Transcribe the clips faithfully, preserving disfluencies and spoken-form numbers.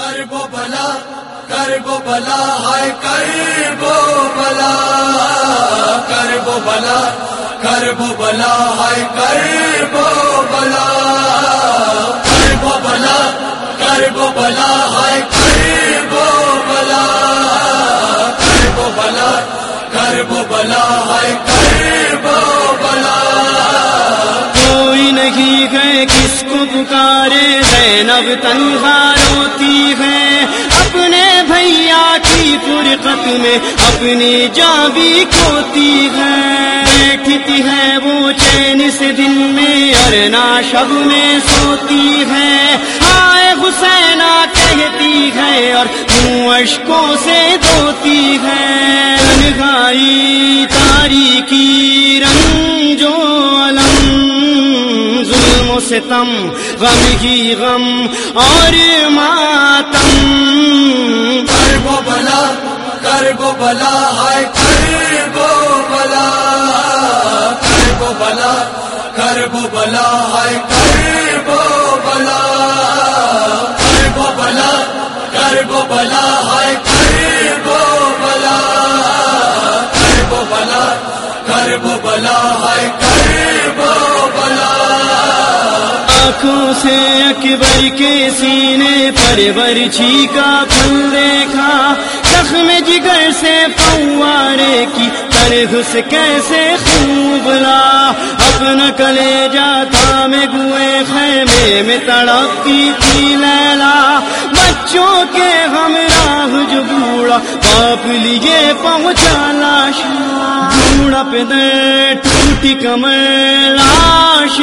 کرب و بلا کرب و بلا ہے کرب و بلا کرب و بلا کرب و بلا ہے کرب و بلا کرب و بلا کرب و بلا ہے کرب و بلا کرب و بلا کرب و بلا ہے کرب و بلا کوئی نہیں ہے کس کو پکارے زینب تنہا روتی ہے اپنے بھیا کی فرقت میں اپنی جان بھی کھوتی ہے بیٹھتی ہے وہ چین سے دن میں اور نہ شب میں سوتی ہے ہائے حسینہ کہتی ہے اور منہ اشکوں سے دھوتی ہے تنہائی تاریکی رنج و علم ظلم و ستم غم ہی غم اور ماتم کرب و بلا کرب و بلا ہے کرب و بلا کرب و بلا کرب و بلا ہے کرب و بلا کرب و بلا کرب و بلا ہے کرب و بلا کرب و بلا کرب و بلا ہے کرب و بلا آنکھوں سے اکبر کے سینے پر برچھی کا پھل دیکھا زخم جگر سے فوارے کی طرح سے کیسے خوب لا اپنا کلیجہ تھامے ہوئے خیمے میں تڑپتی تھی لیلا بچوں کے ہمراہ جو بوڑھا باپ لیے پہنچا لاش بوڑھا پہ در ٹوٹی کمر لاش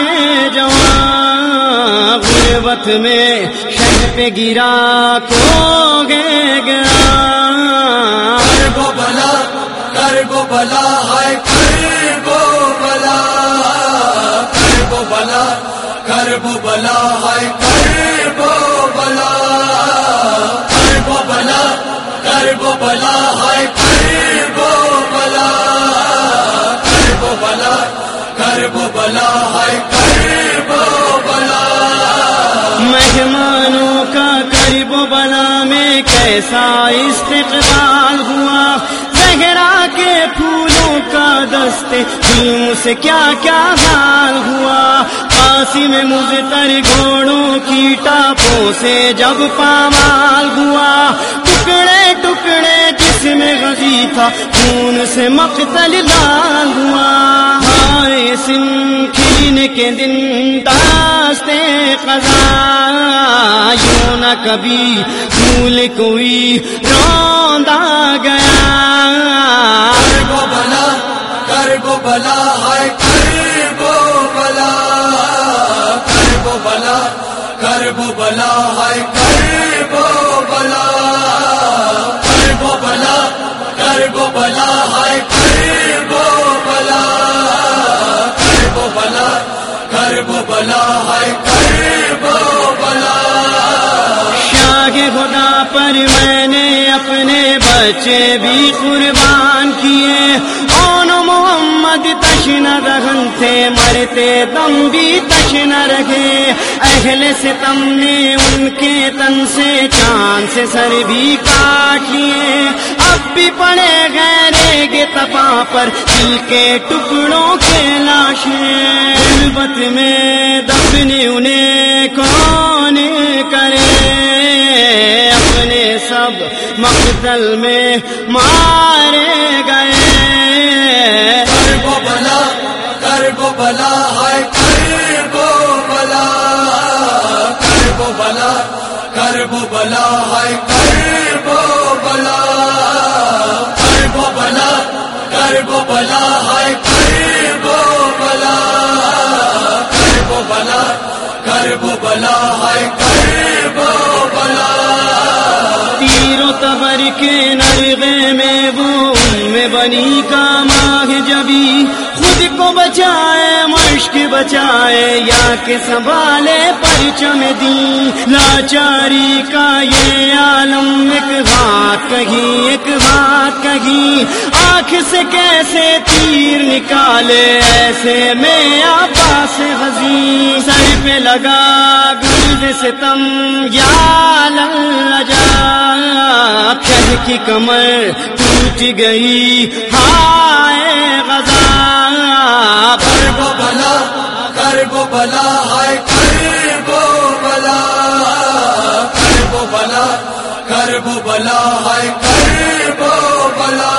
جوان غربت میں شہ پہ گرا کھو گے گیا کرب و بلا کرب و بلا ہے کرب و بلا کرب و بلا کرب و بلا ہے کرب و بلا کرب و بلا کرب و بلا ہے کرب و بلا کرب و بلا کرب و بلا ہے کرب و بلا مہمانوں کا کرب و بلا میں کیسا استقبال ہوا زہرا کے پھولوں کا دستے ظلم سے کیا کیا حال ہوا قاسم مزتر گھوڑوں کی ٹاپوں سے جب پامال ہوا ٹکڑے ٹکڑے جس میں غزی تھا خون سے مقتل لال ہوا ہائے سن کھیلنے کے دن داستے قضا یوں نہ کبھی بھول کوئی روندا گیا کرب و بلا کرب و بلا ہے کرب و بلا کرب و بلا کرب و بلا ہے کرب و بلا کرب و بلا کرب و بلا ہے کرب و بلا کرب و بلا کرب و بلا ہے کرب و بلا شاہ خدا پر میں نے اپنے بچے بھی قربان کیے اون محمد تشن دہن تھے مرتے دم بھی تشن رہے اہل ستم نے ان کے تن سے چاند سے سر بھی کاٹ لیے اب بھی پڑے گہرے گے تپا پر دل کے ٹکڑوں کے لاشیں غربت میں دفن انہیں کون کرے اپنے سب مقتل میں مارے گئے کرب و بلا کرب و بلا ہے کرب و بلا کرب و بلا کرب و بلا ہے کرب و بلا کرب و بلا کرب و بلا ہے کرب و بلا کرب و بلا کرب و بلا ہے کرب و بلا تیر و تبر کے نرغے میں وہ ام بنی کا ماہ جبی خود کو بچائے مشک بچائے یا کہ سنبھالے پرچم دی لاچاری کا یہ عالم ایک بات کہیں ایک بات کہیں آنکھ سے کیسے تیر نکالے ایسے میں آپا سے حزین سر پہ لگا درد ستم یا للجا شہ کی کمر ٹوٹ گئی ہائے غزا کرب و بلا کرب و بلا ہائے کرب و بلا کرب و بلا کرب و بلا ہائے کرب و بلا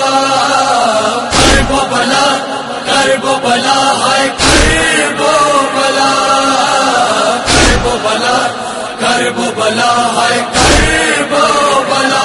کرب و بلا کرب و بلا ہائے کرب و بلا کرب و بلا کرب و بلا ہائے کرب و بلا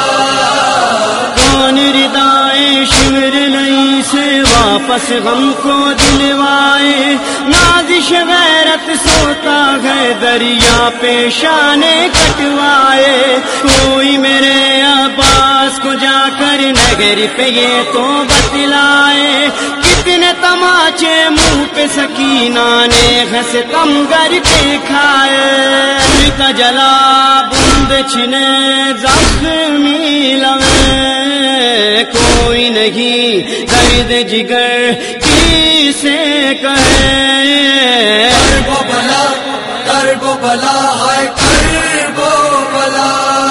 کون ردائے شمر نئی سے واپس غم کو دلوائے نازش غیرت سوتا ہے دریا پیشانے کٹوائے کوئی میرے عباس کو جا کر نگر پہ یہ تو بتلائے کتنے تماچے منہ پہ سکینہ نے ہنس تم گر پہ کھائے تا جلا بند چھنے زخمی لوے کوئی نہیں درد جگر کسے کہے کرب و بلا کرب و بلا ہائے کرب و بلا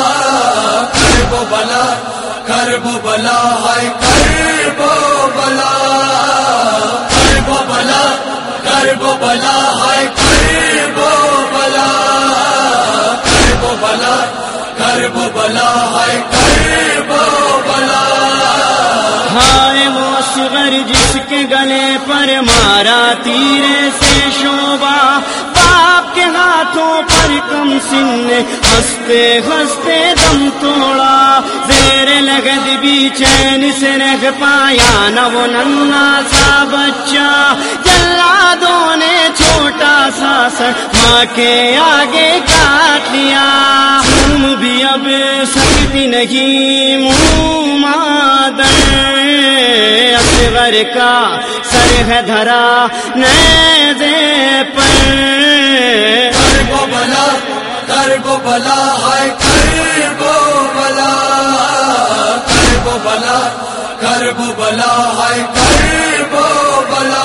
کرب و بلا کرب و بلا ہائے کرب و بلا کرب و بلا کرب و بلا ہائے کرب و بلا کرب و بلا کرب و بلا ہائے کرب و بلا ہائے وہ اصغر جس کے گلے پر مارا تیرے سے شوبہ باپ کے ہاتھوں پر کم سن نے ہنستے ہنستے دم توڑا زیر لگد بھی چین سے رہ پایا نہ وہ ننھا سا بچہ جلادوں نے چھوٹا سا سر ماں کے آگے کاٹ لیا تم بھی اب سکتی نہیں منہ مادر اصغر کا سر ہے دھرا نیزے پر کرب و بلا کرب و بلا ہائے کرب و بلا کرب و بلا کرب و بلا ہائے کرب و بلا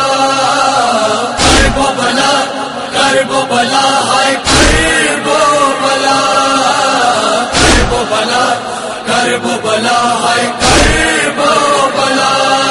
کرب و بلا کرب و بلا ہائے کرب و بلا کرب و بلا کرب و بلا ہائے کرب و بلا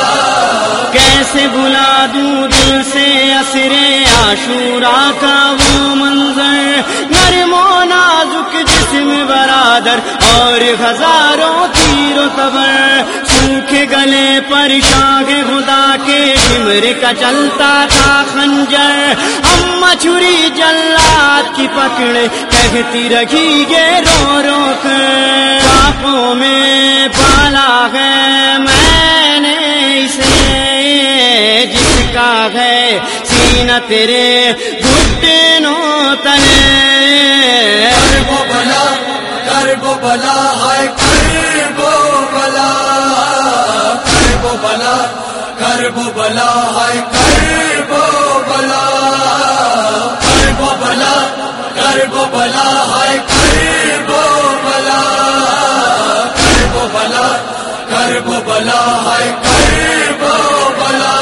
کیسے بلا دوں دل سے اسرے عاشورا کا وہ منظر نرم و نازک جسم برادر اور ہزاروں تیر و تبر سوکھے گلے پر شاہ خدا کے شمر کا چلتا تھا خنجر اماں چھری جلاد کی پکڑے کہتی رکھی یہ رو رو کر آنکھوں میں پالا ہے میں نے اسے جس کا ہے سینہ تیرے گھٹنوں تلے کرب و بلا کرب و بلا ہائے کرب و بلا کرب و بلا کرب و بلا ہائے کرب و بلا کرب و بلا کرب و بلا ہائے کرب و بلا کرب و بلا کرب و بلا ہائے کرب و بلا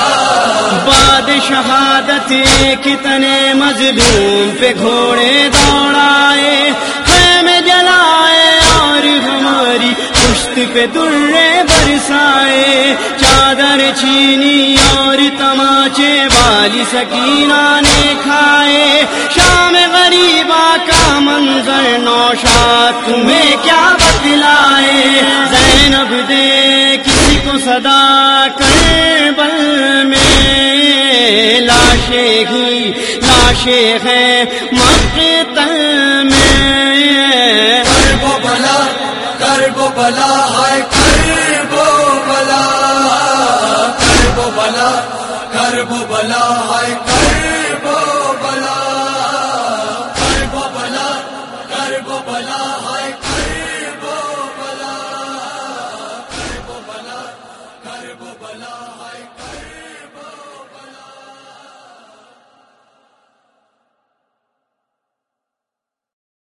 بعد شہادت کتنے مظلوم پہ گھوڑے دوڑائے خیمے جلائے اور ہماری پشت پہ درے برسائے چادر چھینی اور تماچے والی سکینہ نے کھائے شام غریبا کا منظر نوشاد تمہیں کیا بتلائے زینب دے کسی کو صدا کربل میں لاشیں ہی لاشیں ہیں مقتل میں کرب و بلا کرب و بلا ہائے کرب و بلا کرب و بلا کرب و بلا ہائے